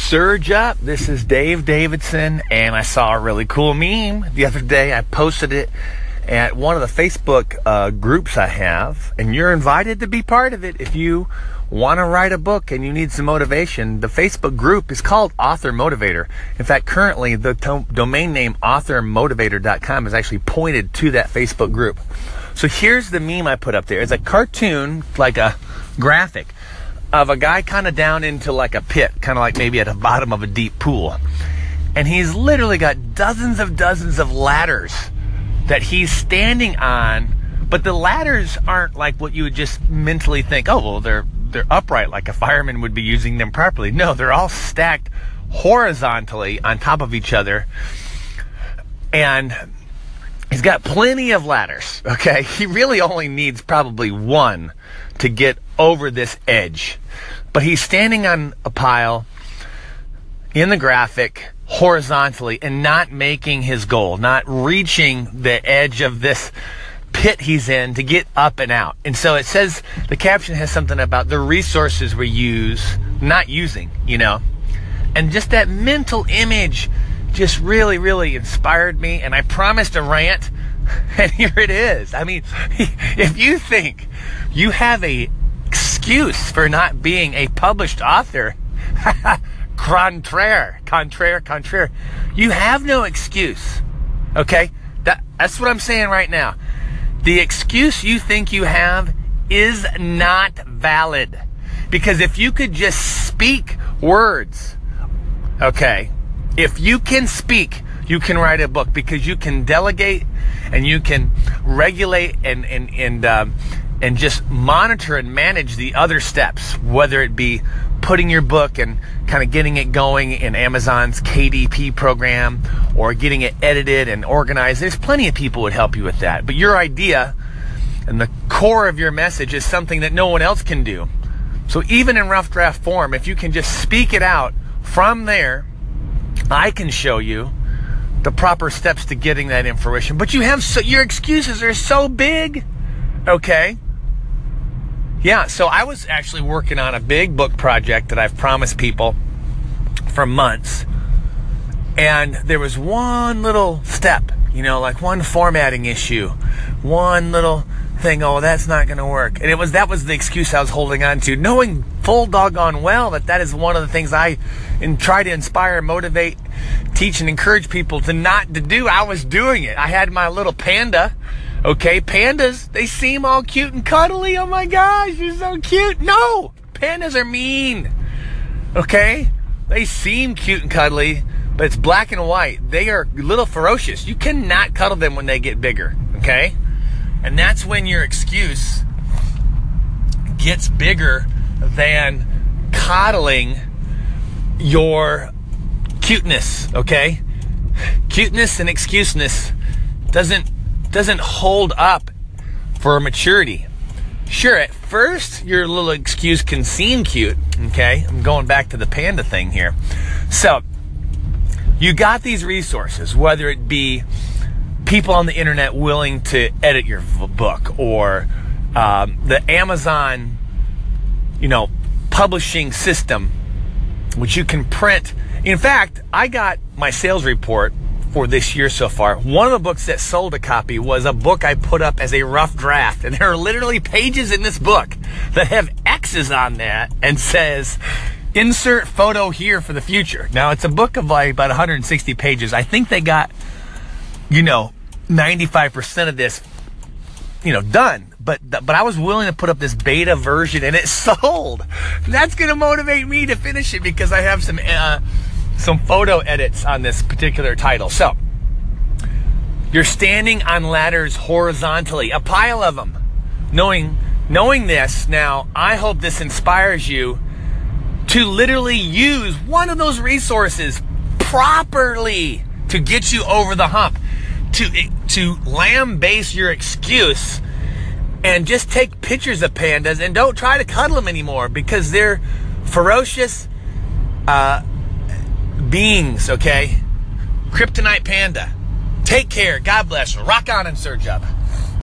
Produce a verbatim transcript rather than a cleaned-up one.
Surge up, this is Dave Davidson, and I saw a really cool meme the other day. I posted it at one of the Facebook uh, groups I have, and you're invited to be part of it if you want to write a book and you need some motivation. The Facebook group is called Author Motivator. In fact, currently the to- domain name author motivator dot com is actually pointed to that Facebook group. So here's the meme I put up there. It's a cartoon, like a graphic, of a guy kind of down into like a pit, kind of like maybe at the bottom of a deep pool. And he's literally got dozens of dozens of ladders that he's standing on, but the ladders aren't like what you would just mentally think, oh, well, they're they're upright, like a fireman would be using them properly. No, they're all stacked horizontally on top of each other. And he's got plenty of ladders, okay? He really only needs probably one to get over this edge. But he's standing on a pile in the graphic horizontally and not making his goal, not reaching the edge of this pit he's in to get up and out. And so it says, the caption has something about the resources we use, not using, you know. And just that mental image just really, really inspired me. And I promised a rant, and here it is. I mean, if you think you have a excuse for not being a published author, contraire, contraire, contraire, you have no excuse. Okay? That, that's what I'm saying right now. The excuse you think you have is not valid. Because if you could just speak words, okay, if you can speak, you can write a book, because you can delegate and you can regulate and and and um, and just monitor and manage the other steps, whether it be putting your book and kind of getting it going in Amazon's K D P program, or getting it edited and organized. There's plenty of people who would help you with that. But your idea and the core of your message is something that no one else can do. So even in rough draft form, if you can just speak it out, from there, I can show you the proper steps to getting that in fruition. But you have so, your excuses are so big, okay? Yeah, so I was actually working on a big book project that I've promised people for months. And there was one little step, you know, like one formatting issue, one little thing, oh, that's not going to work. And it was that was the excuse I was holding on to, knowing full doggone well that that is one of the things I and try to inspire, motivate, teach, and encourage people to not to do. I was doing it. I had my little panda. Okay, pandas, they seem all cute and cuddly. Oh my gosh, you're so cute. No, pandas are mean. Okay, they seem cute and cuddly, but it's black and white. They are a little ferocious. You cannot cuddle them when they get bigger. Okay, and that's when your excuse gets bigger than coddling your cuteness. Okay, cuteness and excuseness doesn't doesn't hold up for maturity. Sure, at first your little excuse can seem cute. Okay, I'm going back to the panda thing here. So you got these resources, whether it be people on the internet willing to edit your book, or um, the Amazon, you know, publishing system, which you can print. In fact, I got my sales report for this year so far. One of the books that sold a copy was a book I put up as a rough draft, and there are literally pages in this book that have X's on that and says, insert photo here for the future. Now, it's a book of like about one hundred sixty pages. I think they got, you know, ninety-five percent of this, you know, done. But but I was willing to put up this beta version, and it sold. That's going to motivate me to finish it, because I have some uh, some photo edits on this particular title. So you're standing on ladders horizontally, a pile of them. Knowing knowing this, now I hope this inspires you to literally use one of those resources properly to get you over the hump, to to lambaste your excuse, and just take pictures of pandas and don't try to cuddle them anymore, because they're ferocious uh, beings, okay? Kryptonite panda. Take care. God bless. Rock on and surge up.